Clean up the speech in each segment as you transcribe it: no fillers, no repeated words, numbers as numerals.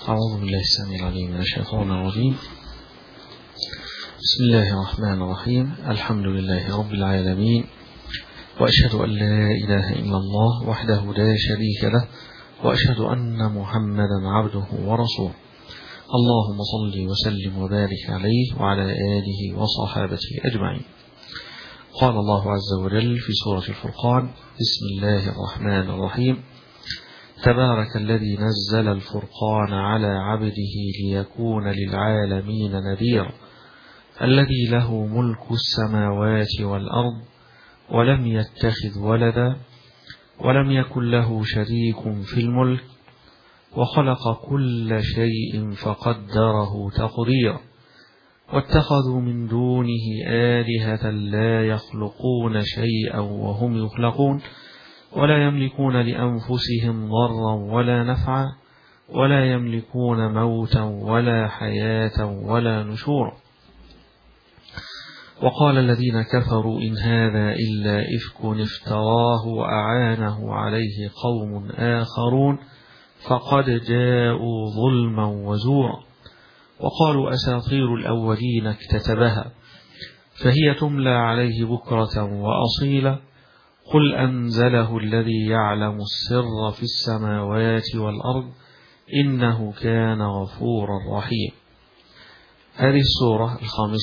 أعوذ بالله السميع العليم من الشيطان الرجيم. بسم الله الرحمن الرحيم. الحمد لله رب العالمين، وأشهد أن لا إله إلا الله وحده لا شريك له، وأشهد أن محمدا عبده ورسوله. اللهم صل وسلم وبارك عليه وعلى آله وصحابته أجمعين. قال الله عز وجل في سورة الفرقان: بسم الله الرحمن الرحيم. تبارك الذي نزل الفرقان على عبده ليكون للعالمين نذيرا، الذي له ملك السماوات والأرض ولم يتخذ ولدا ولم يكن له شريك في الملك وخلق كل شيء فقدره تقديرا، واتخذوا من دونه آلهة لا يخلقون شيئا وهم يخلقون ولا يملكون لأنفسهم ضرا ولا نفعا ولا يملكون موتا ولا حياة ولا نشورا. وقال الذين كفروا إن هذا إلا إفك افتراه وأعانه عليه قوم آخرون فقد جاءوا ظلما وزورا. وقالوا أساطير الأولين اكتتبها فهي تملى عليه بكرة وأصيلا، قل أنزله الذي يعلم السر في السماوات والأرض إنه كان غفورا رحيما. هذه السورة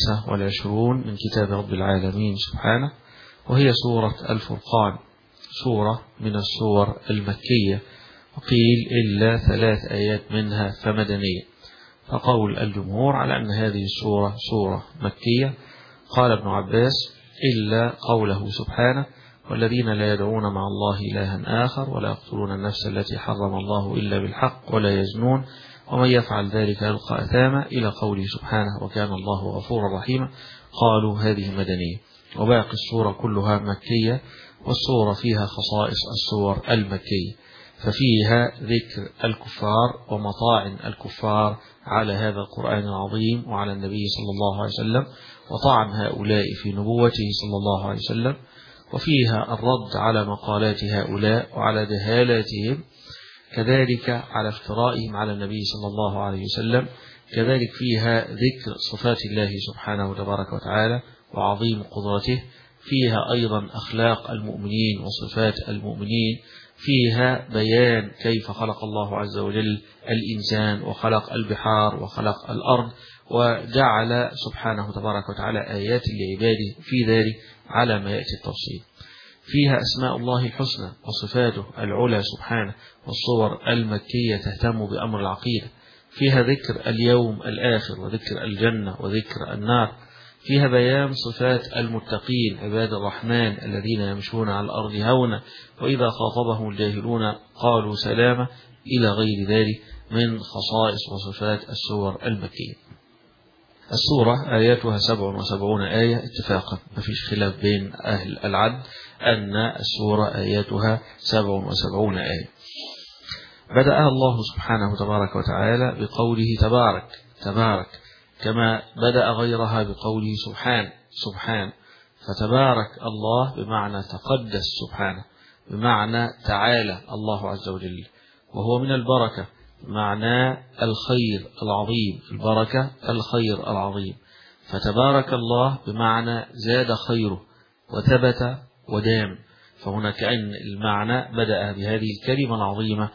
25 من كتاب رب العالمين سبحانه، وهي سورة الفرقان، سورة من السور المكية، وقيل إلا 3 آيات منها فمدنية، فقول الجمهور على أن هذه السورة سورة مكية. قال ابن عباس: إلا قوله سبحانه: والذين لا يدعون مع الله إلها آخر ولا يقتلون النفس التي حرم الله إلا بالحق ولا يزنون ومن يفعل ذلك يلقى أثاما، إلى قوله سبحانه: وكان الله غفورا رحيما. قالوا هذه مدنية، وباقي السورة كلها مكية، والسورة فيها خصائص السور المكية، ففيها ذكر الكفار ومطاعن الكفار على هذا القرآن العظيم وعلى النبي صلى الله عليه وسلم، وطعن هؤلاء في نبوته صلى الله عليه وسلم، وفيها الرد على مقالات هؤلاء وعلى جهالاتهم، كذلك على افترائهم على النبي صلى الله عليه وسلم. كذلك فيها ذكر صفات الله سبحانه تبارك وتعالى وعظيم قدرته، فيها أيضا أخلاق المؤمنين وصفات المؤمنين، فيها بيان كيف خلق الله عز وجل الإنسان وخلق البحار وخلق الأرض، وجعل سبحانه تبارك وتعالى آيات لعباده في ذلك على ما يأتي التفصيل. فيها أسماء الله الحسنى وصفاته العلى سبحانه، والصور المكية تهتم بأمر العقيدة. فيها ذكر اليوم الآخر وذكر الجنة وذكر النار. فيها بيان صفات المتقين عباد الرحمن الذين يمشون على الأرض هونا وإذا خاطبهم الجاهلون قالوا سلاما، إلى غير ذلك من خصائص وصفات السور المكية. السورة آياتها 77 آية اتفاقا، ما فيش خلاف بين أهل العد أن السورة آياتها 77 آية. بدأها الله سبحانه تبارك وتعالى بقوله تبارك تبارك، كما بدأ غيرها بقوله سبحان. فتبارك الله بمعنى تقدس سبحانه، بمعنى تعالى الله عز وجل، وهو من البركة بمعنى الخير العظيم، البركة الخير العظيم. فتبارك الله بمعنى زاد خيره وثبت ودام، فهنا كأن المعنى بدأ بهذه الكلمة العظيمة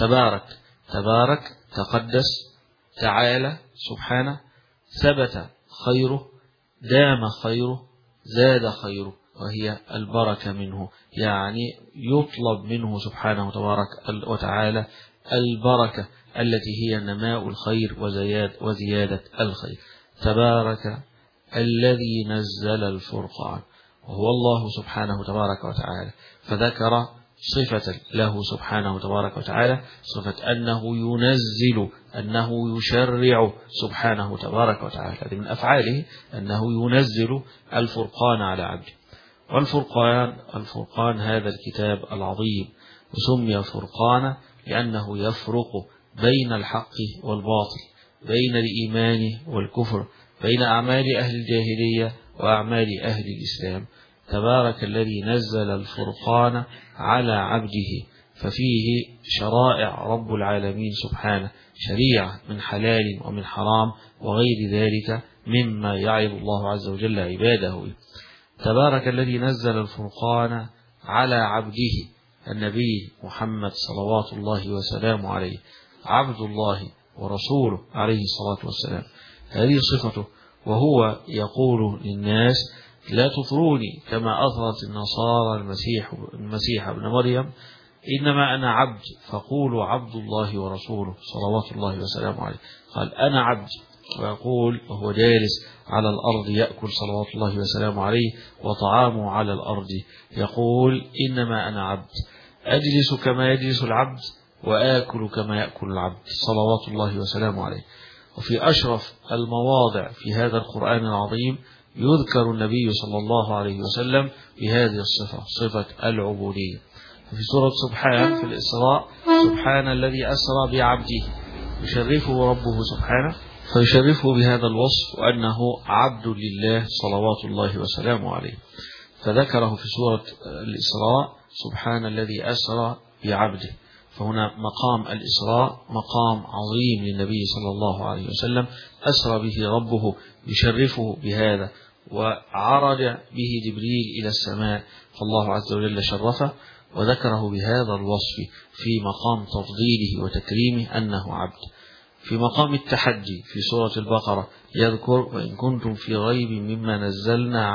تبارك تقدس تعالى سبحانه، ثبت خيره دام خيره زاد خيره، وهي البركة منه، يعني يطلب منه سبحانه تبارك وتعالى البركة التي هي نماء الخير وزيادة الخير. تبارك الذي نزل الفرقان، وهو الله سبحانه تبارك وتعالى، فذكر صفة له سبحانه تبارك وتعالى، صفة أنه ينزل، أنه يشرع سبحانه تبارك وتعالى، هذه من أفعاله أنه ينزل الفرقان على عبده. والفرقان هذا الكتاب العظيم، وسمي فرقانا لأنه يفرق بين الحق والباطل، بين الإيمان والكفر، بين أعمال أهل الجاهلية وأعمال أهل الإسلام. تبارك الذي نزل الفرقان على عبده ففيه شرائع رب العالمين سبحانه، شريعة من حلال ومن حرام وغير ذلك مما يعظ الله عز وجل عباده. تبارك الذي نزل الفرقان على عبده النبي محمد صلوات الله وسلامه عليه، عبد الله ورسوله عليه الصلاة والسلام، هذه صفته. وهو يقول للناس: لا تطروني كما أطرت النصارى المسيح ابن مريم، إنما أنا عبد، فقولوا عبد الله ورسوله صلوات الله وسلامه عليه. قال: أنا عبد، ويقول وهو جالس على الأرض يأكل صلوات الله وسلامه عليه وطعامه على الأرض، يقول: إنما أنا عبد، أجلس كما يجلس العبد وآكل كما يأكل العبد صلوات الله وسلامه عليه. وفي أشرف المواضع في هذا القرآن العظيم يذكر النبي صلى الله عليه وسلم بهذه الصفة، صفة العبودية. في سورة سبحان في الإسراء: سبحان الذي أسرى بعبده، يشرفه ربه سبحانه، فيشرفه بهذا الوصف وأنه عبد لله صلوات الله وسلامه عليه. فذكره في سورة الإسراء: سبحان الذي أسرى بعبده. فهنا مقام الإسراء مقام عظيم للنبي صلى الله عليه وسلم، أسرى به ربه، يشرفه بهذا، وعرج به جبريل إلى السماء، فالله عز وجل شرفه وذكره بهذا الوصف في مقام تفضيله وتكريمه أنه عبد. في مقام التحدي في سورة البقرة يذكر: وإن كنتم في ريب مما نزلنا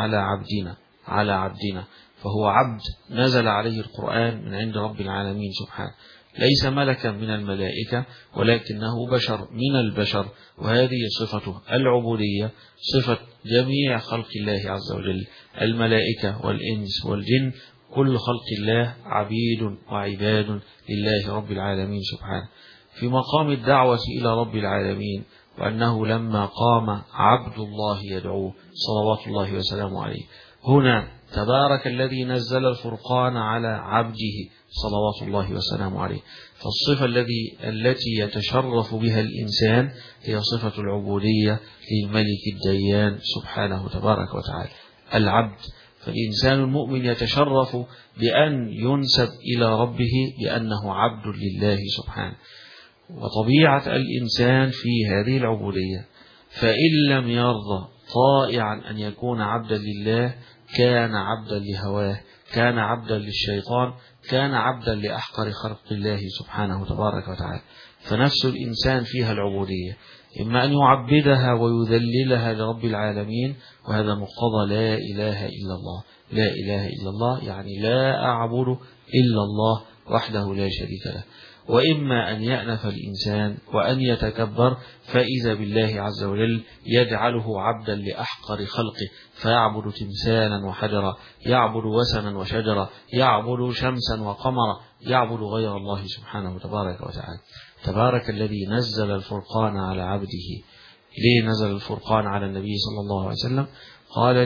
على عبدنا، فهو عبد نزل عليه القرآن من عند رب العالمين سبحانه، ليس ملكا من الملائكة ولكنه بشر من البشر، وهذه صفته العبودية، صفة جميع خلق الله عز وجل، الملائكة والإنس والجن، كل خلق الله عبيد وعباد لله رب العالمين سبحانه. في مقام الدعوة إلى رب العالمين، وأنه لما قام عبد الله يدعوه صلوات الله وسلامه عليه، هنا تبارك الذي نزل الفرقان على عبده صلوات الله وسلامه عليه. فالصفة التي يتشرف بها الإنسان هي صفة العبودية للملك الديان سبحانه تبارك وتعالى، العبد. فالإنسان المؤمن يتشرف بأن ينسب إلى ربه بأنه عبد لله سبحانه. وطبيعة الإنسان في هذه العبودية، فإن لم يرضى طائعا أن يكون عبدا لله كان عبدا لهواه، كان عبدا للشيطان، كان عبدا لأحقر خلق الله سبحانه تبارك وتعالى. فنفس الإنسان فيها العبودية، إما أن يعبدها ويذللها لرب العالمين، وهذا مقتضى لا إله إلا الله. لا إله إلا الله يعني لا أعبد إلا الله وحده لا شريك له. وإما أن يأنف الإنسان وأن يتكبر، فإذا بالله عز وجل يجعله عبدا لأحقر خلقه، فيعبد تمثالا وحجرا، يعبد وثنا وشجرا، يعبد شمسا وقمرا، يعبد غير الله سبحانه تبارك وتعالى. تبارك الذي نزل الفرقان على عبده. ليه نزل الفرقان على النبي صلى الله عليه وسلم؟ قال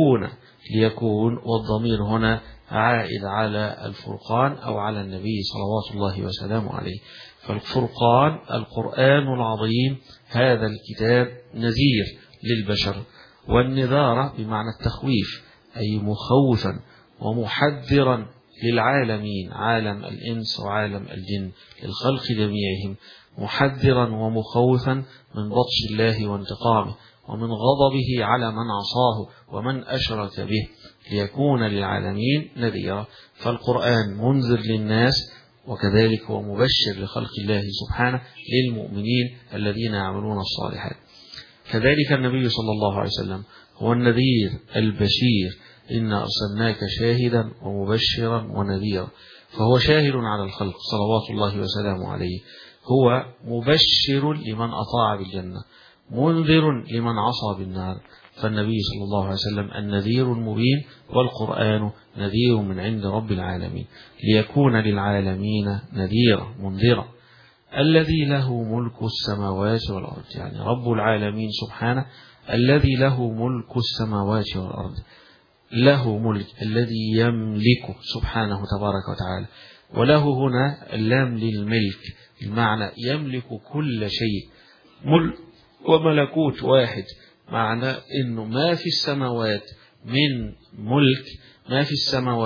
ليكون، والضمير هنا عائد على الفرقان أو على النبي صلوات الله وسلامه عليه. فالفرقان القرآن العظيم، هذا الكتاب نذير للبشر، والنذارة بمعنى التخويف، أي مخوفا ومحذرا للعالمين، عالم الإنس وعالم الجن، للخلق جميعهم، محذرا ومخوفا من بطش الله وانتقامه ومن غضبه على من عصاه ومن أشرك به، ليكون للعالمين نذيرا. فالقرآن منذر للناس، وكذلك هو مبشر لخلق الله سبحانه للمؤمنين الذين يعملون الصالحات. كذلك النبي صلى الله عليه وسلم هو النذير البشير: إنا أرسلناك شاهدا ومبشرا ونذيرا. فهو شاهد على الخلق صلوات الله وسلامه عليه، هو مبشر لمن أطاع بالجنة، منذر لمن عصى بالنار. فالنبي صلى الله عليه وسلم النذير المبين، والقرآن نذير من عند رب العالمين، ليكون للعالمين نذيرا منذرا. الذي له ملك السماوات والأرض، يعني رب العالمين سبحانه الذي له ملك السماوات والأرض، له ملك، الذي يملك سبحانه تبارك وتعالى. وله هنا اللام للملك، المعنى يملك كل شيء، ملك وملكوت واحد، معنى انه ما في السماوات من ملك، ما في السماوات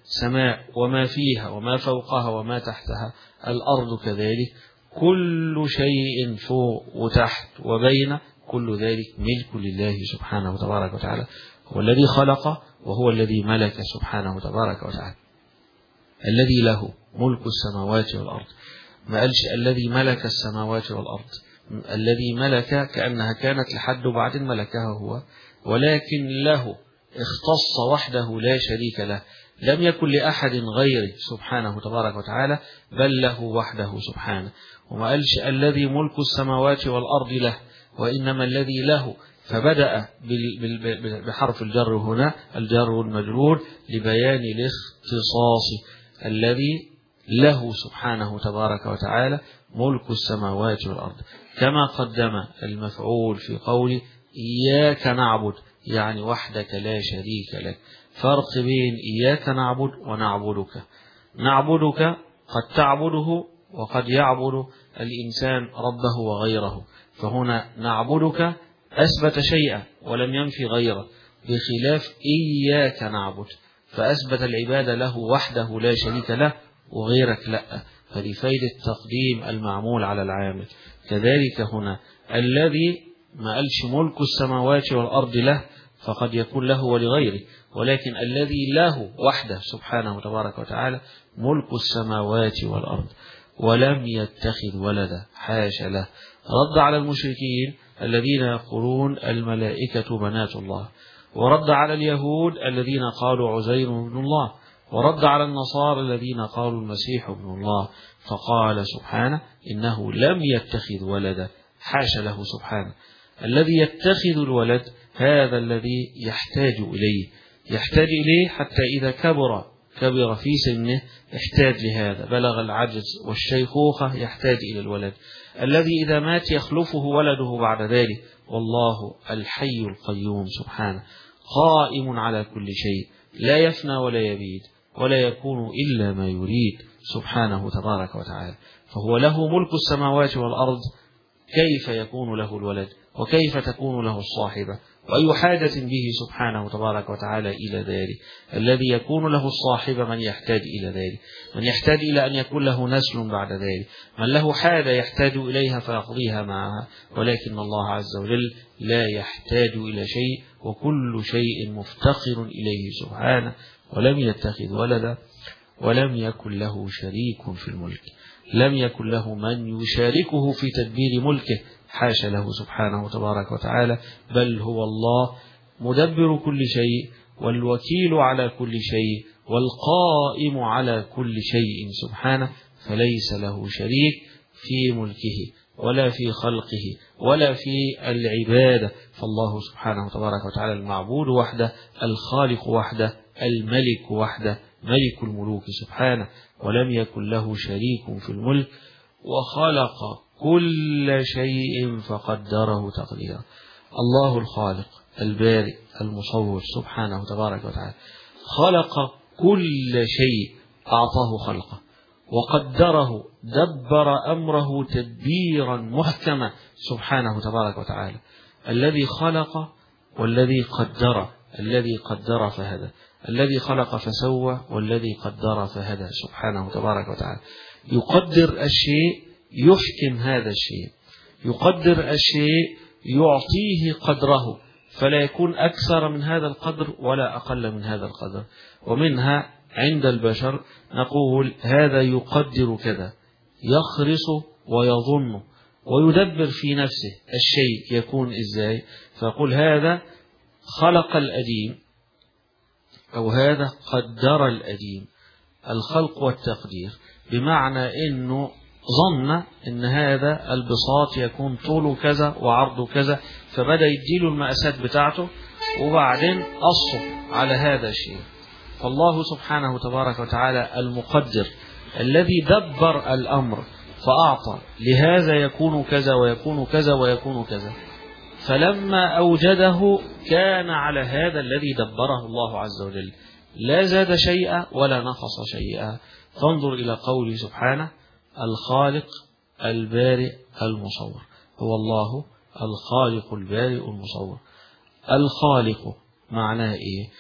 سماء وما فيها وما فوقها وما تحتها، الأرض كذلك، كل شيء فوق وتحت وبين، كل ذلك ملك لله سبحانه وتبارك وتعالى، هو الذي خلق وهو الذي ملك سبحانه وتبارك وتعالى، الذي له ملك السماوات والأرض. ما قالش الذي ملك السماوات والأرض، الذي ملك كأنها كانت لحد وبعدين ملكها هو، ولكن له، اختص وحده لا شريك له، لم يكن لأحد غيره سبحانه تبارك وتعالى، بل له وحده سبحانه. وما قالش الذي ملك السماوات والأرض له، وإنما الذي له، فبدأ بحرف الجر هنا، الجر والمجرور، لبيان الاختصاص، الذي له سبحانه تبارك وتعالى ملك السماوات والأرض، كما قدم المفعول في قول إياك نعبد، يعني وحدك لا شريك لك. فرق بين إياك نعبد ونعبدك. نعبدك قد تعبده وقد يعبد الإنسان ربه وغيره، فهنا نعبدك أثبت شيئا ولم ينفي غيره، بخلاف إياك نعبد فأثبت العبادة له وحده لا شريك له وغيرك لا، فلفائدة تقديم المعمول على العامل. كذلك هنا الذي ما قالش ملك السماوات والأرض له، فقد يكون له ولغيره، ولكن الذي له وحده سبحانه وتبارك وتعالى ملك السماوات والأرض، ولم يتخذ ولدا، حاش له. رد على المشركين الذين يقولون الملائكة بنات الله، ورد على اليهود الذين قالوا عزير ابن الله، ورد على النصارى الذين قالوا المسيح ابن الله، فقال سبحانه إنه لم يتخذ ولدا، حاش له سبحانه. الذي يتخذ الولد هذا الذي يحتاج إليه حتى إذا كبر في سنه يحتاج لهذا، بلغ العجز والشيخوخة يحتاج إلى الولد. الذي إذا مات يخلفه ولده بعد ذلك، والله الحي القيوم سبحانه قائم على كل شيء، لا يفنى ولا يبيد ولا يكون إلا ما يريد سبحانه تبارك وتعالى، فهو له ملك السماوات والأرض. كيف يكون له الولد وكيف تكون له الصاحبة، وأي حاجة به سبحانه تبارك وتعالى إلى ذلك؟ الذي يكون له الصاحبة من يحتاج إلى ذلك، من يحتاج إلى أن يكون له نسل بعد ذلك، من له حاجة يحتاج إليها فيقضيها معها، ولكن الله عز وجل لا يحتاج إلى شيء، وكل شيء مفتقر إليه سبحانه، ولم يتخذ ولدا ولم يكن له شريك في الملك، لم يكن له من يشاركه في تدبير ملكه، حاش له سبحانه تبارك وتعالى، بل هو الله مدبر كل شيء والوكيل على كل شيء والقائم على كل شيء سبحانه، فليس له شريك في ملكه ولا في خلقه ولا في العبادة، فالله سبحانه تبارك وتعالى المعبود وحده، الخالق وحده، الملك وحده، ملك الملوك سبحانه، ولم يكن له شريك في الملك، وخلق كل شيء فقدره تقديرا. الله الخالق البارئ المصور سبحانه تبارك وتعالى خلق كل شيء، أعطاه خلقه وقدره، دبر أمره تدبيرا محكما سبحانه تبارك وتعالى. الذي خلق والذي قدر، الذي قدر فهدى، الذي خلق فسوى، والذي قدر فهدى سبحانه تبارك وتعالى. يقدر الشيء يحكم هذا الشيء، يقدر الشيء يعطيه قدره، فلا يكون أكثر من هذا القدر ولا أقل من هذا القدر. ومنها عند البشر نقول هذا يقدر كذا، يخرص ويظن ويدبر في نفسه الشيء يكون إزاي، فيقول هذا خلق الأديم أو هذا قدر الأديم. الخلق والتقدير بمعنى أنه ظن أن هذا البساط يكون طوله كذا وعرضه كذا، فبدأ يديله المقاسات بتاعته وبعدين قصه على هذا الشيء. فالله سبحانه تبارك وتعالى المقدر الذي دبر الأمر فأعطى لهذا يكون كذا ويكون كذا ويكون كذا، فلما أوجده كان على هذا الذي دبره الله عز وجل، لا زاد شيئا ولا نقص شيئا. فانظر إلى قوله سبحانه الخالق البارئ المصور، هو الله الخالق البارئ المصور. الخالق معناه إيه؟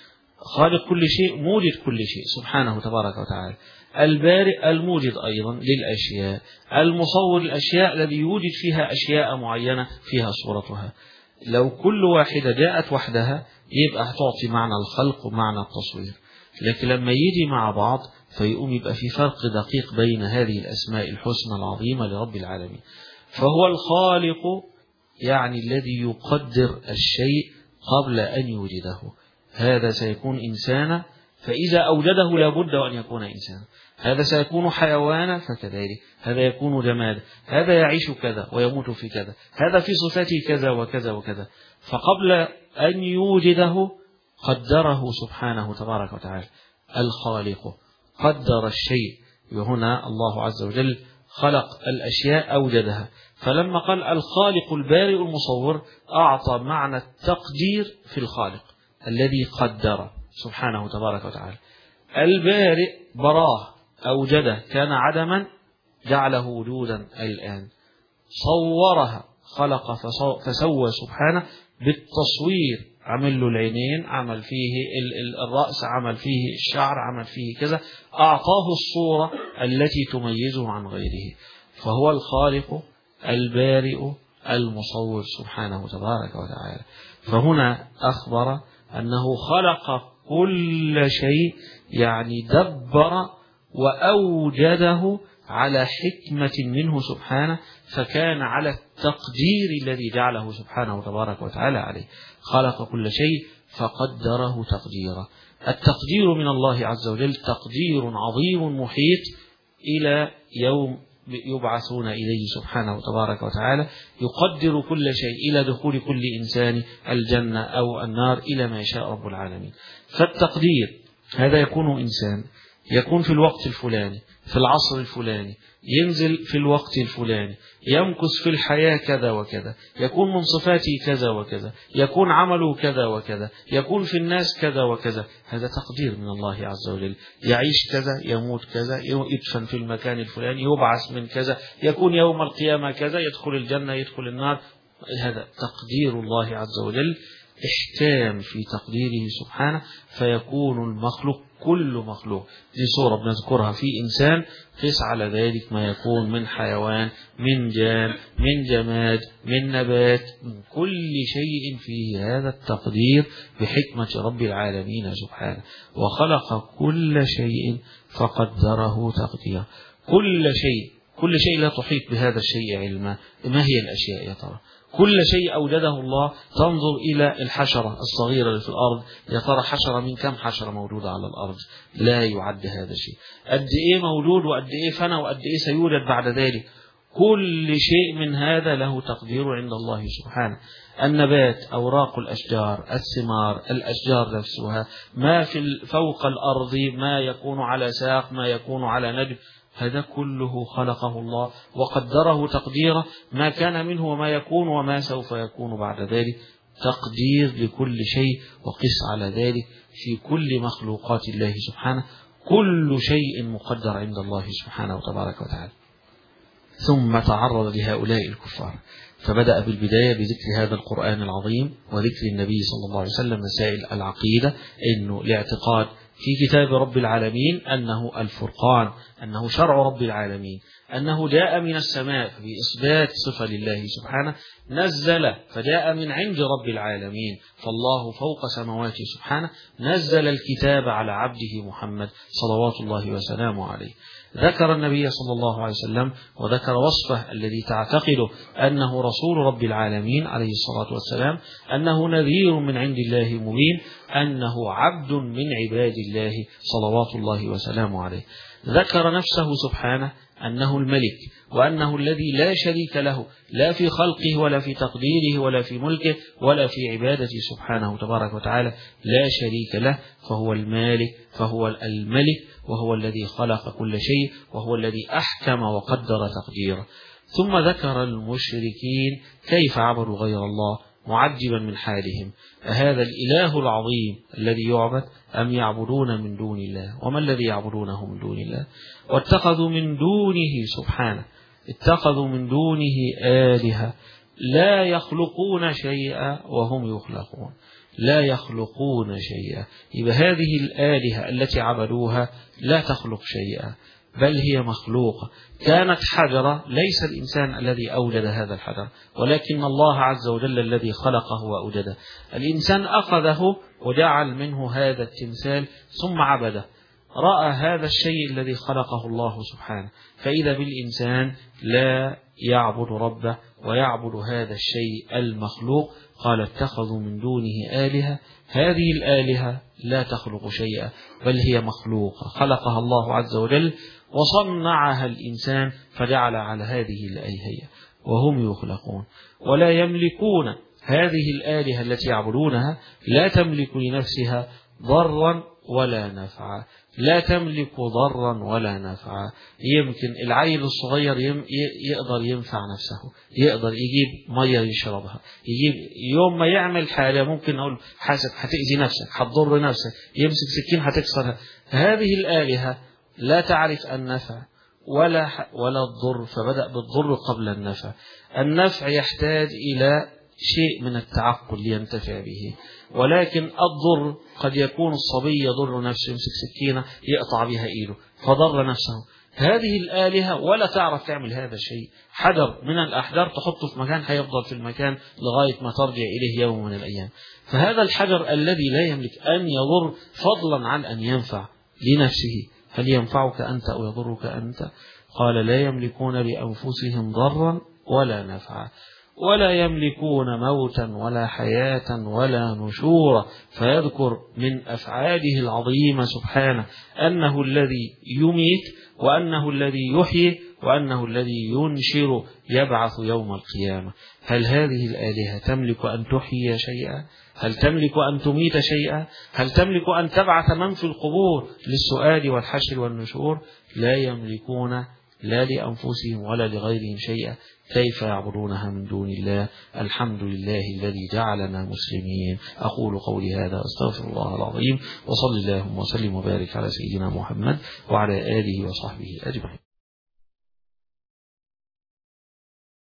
خالق كل شيء، موجد كل شيء سبحانه تبارك وتعالى. البارئ الموجد أيضا للأشياء، المصور الأشياء الذي يوجد فيها أشياء معينة فيها صورتها. لو كل واحدة جاءت وحدها يبقى هتعطي معنى الخلق ومعنى التصوير، لكن لما يجي مع بعض فيقوم يبقى في فرق دقيق بين هذه الأسماء الحسنى العظيمة لرب العالمين. فهو الخالق يعني الذي يقدر الشيء قبل أن يوجده. هذا سيكون إنسانا، فإذا أوجده لابد أن يكون إنسانا. هذا سيكون حيوانا فكذلك، هذا يكون جماد، هذا يعيش كذا ويموت في كذا، هذا في صفاته كذا وكذا وكذا. فقبل أن يوجده قدره سبحانه تبارك وتعالى. الخالق قدر الشيء، وهنا الله عز وجل خلق الأشياء أوجدها. فلما قال الخالق البارئ المصور أعطى معنى التقدير في الخالق الذي قدر سبحانه تبارك وتعالى. البارئ براه، أوجده، كان عدما جعله وجودا الآن، صورها، خلق فسوى سبحانه بالتصوير، عمل له العينين، عمل فيه الرأس، عمل فيه الشعر، عمل فيه كذا، أعطاه الصورة التي تميزه عن غيره. فهو الخالق البارئ المصور سبحانه تبارك وتعالى. فهنا أخبر أنه خلق كل شيء، يعني دبر وأوجده على حكمة منه سبحانه، فكان على التقدير الذي جعله سبحانه تبارك وتعالى عليه. خلق كل شيء فقدره تقديرا. التقدير من الله عز وجل تقدير عظيم محيط إلى يوم يبعثون إليه سبحانه تبارك وتعالى، يقدر كل شيء إلى دخول كل إنسان الجنة أو النار إلى ما يشاء رب العالمين. فالتقدير هذا يكون إنسان، يكون في الوقت الفلاني، في العصر الفلاني، ينزل في الوقت الفلاني، يمكث في الحياة كذا وكذا، يكون من صفاته كذا وكذا، يكون عمله كذا وكذا، يكون في الناس كذا وكذا. هذا تقدير من الله عز وجل. يعيش كذا، يموت كذا، يدفن في المكان الفلاني، يبعث من كذا، يكون يوم القيامة كذا، يدخل الجنة، يدخل النار. هذا تقدير الله عز وجل، احكام في تقديره سبحانه، فيكون المخلوق كل مخلوق. دي صورة بنذكرها في إنسان، قس على ذلك ما يكون من حيوان، من جان، من جماد، من نبات، من كل شيء فيه هذا التقدير بحكمة رب العالمين سبحانه. وخلق كل شيء فقدره تقديرا. كل شيء لا تحيط بهذا الشيء علما. ما هي الأشياء يا ترى؟ كل شيء أوجده الله. تنظر إلى الحشرة الصغيرة اللي في الأرض، يا ترى حشرة من كم حشرة موجودة على الأرض؟ لا يعد هذا الشيء. قد إيه موجود وقد إيه فنى وقد إيه سيوجد بعد ذلك. كل شيء من هذا له تقدير عند الله سبحانه. النبات، أوراق الأشجار، الثمار، الأشجار نفسها، ما في فوق الأرض، ما يكون على ساق، ما يكون على نجم، هذا كله خلقه الله وقدره تقديره، ما كان منه وما يكون وما سوف يكون بعد ذلك. تقدير لكل شيء، وقس على ذلك في كل مخلوقات الله سبحانه. كل شيء مقدر عند الله سبحانه وتبارك وتعالى. ثم تعرض لهؤلاء الكفار، فبدأ بالبداية بذكر هذا القرآن العظيم وذكر النبي صلى الله عليه وسلم مسائل العقيدة، إنه الاعتقاد في كتاب رب العالمين أنه الفرقان، أنه شرع رب العالمين، أنه جاء من السماء بإثبات صفة لله سبحانه، نزل فجاء من عند رب العالمين، فالله فوق سماواته سبحانه، نزل الكتاب على عبده محمد صلوات الله وسلامه عليه. ذكر النبي صلى الله عليه وسلم وذكر وصفه الذي تعتقده أنه رسول رب العالمين عليه الصلاة والسلام، أنه نذير من عند الله مبين، أنه عبد من عباد الله صلوات الله وسلامه عليه. ذكر نفسه سبحانه أنه الملك، وأنه الذي لا شريك له، لا في خلقه ولا في تقديره ولا في ملكه ولا في عبادته سبحانه تبارك وتعالى، لا شريك له، فهو المالك، فهو الملك، وهو الذي خلق كل شيء، وهو الذي أحكم وقدر تقديره. ثم ذكر المشركين كيف عبدوا غير الله معجبا من حالهم، أهذا الإله العظيم الذي يعبد أم يعبدون من دون الله؟ وما الذي يعبدونه من دون الله؟ واتخذوا من دونه سبحانه، اتخذوا من دونه آلهة لا يخلقون شيئا وهم يخلقون. لا يخلقون شيئا. يبقى هذه الآلهة التي عبدوها لا تخلق شيئا، بل هي مخلوقة. كانت حجرة، ليس الإنسان الذي أوجد هذا الحجر، ولكن الله عز وجل الذي خلقه وأوجده. الإنسان أخذه وجعل منه هذا التمثال ثم عبده، رأى هذا الشيء الذي خلقه الله سبحانه، فإذا بالإنسان لا يعبد ربه ويعبد هذا الشيء المخلوق. قال اتخذوا من دونه آلهة. هذه الآلهة لا تخلق شيئا، بل هي مخلوقة خلقها الله عز وجل وصنعها الإنسان فجعل على هذه الآلهة وهم يخلقون ولا يملكون. هذه الآلهة التي يعبدونها لا تملك لنفسها ضرا ولا نفعا، لا تملك ضرا ولا نفعا. يمكن العيل الصغير يقدر ينفع نفسه، يقدر يجيب مية يشربها، يجيب يوم ما يعمل حاجة ممكن أقول حاسب هتأذي نفسك، هتضر نفسك، يمسك سكين هتكسرها. هذه الآلهة لا تعرف النفع ولا الضر، فبدأ بالضر قبل النفع. النفع يحتاج إلى شيء من التعقل لينتفع به، ولكن الضر قد يكون الصبي يضر نفسه، يمسك سكينة يقطع بها إيده فضر نفسه. هذه الآلهة ولا تعرف تعمل هذا الشيء. حجر من الأحجار تحطه في مكان هيفضل في المكان لغاية ما ترجع إليه يوم من الأيام. فهذا الحجر الذي لا يملك أن يضر فضلا عن أن ينفع لنفسه، هل ينفعك أنت أو يضرك أنت؟ قال لا يملكون لأنفسهم ضرا ولا نفعا، ولا يملكون موتا ولا حياة ولا نشورا. فيذكر من أفعاله العظيمة سبحانه أنه الذي يميت، وأنه الذي يحيي، وأنه الذي ينشر يبعث يوم القيامة. هل هذه الآلهة تملك أن تحيي شيئا؟ هل تملك أن تميت شيئا؟ هل تملك أن تبعث من في القبور للسؤال والحشر والنشور؟ لا يملكون لا لأنفسهم ولا لغيرهم شيئا، كيف يعبدونها من دون الله؟ الحمد لله الذي جعلنا مسلمين. أقول قولي هذا أستغفر الله العظيم، وصلى اللهم وسلم وبارك على سيدنا محمد وعلى آله وصحبه أجمعين.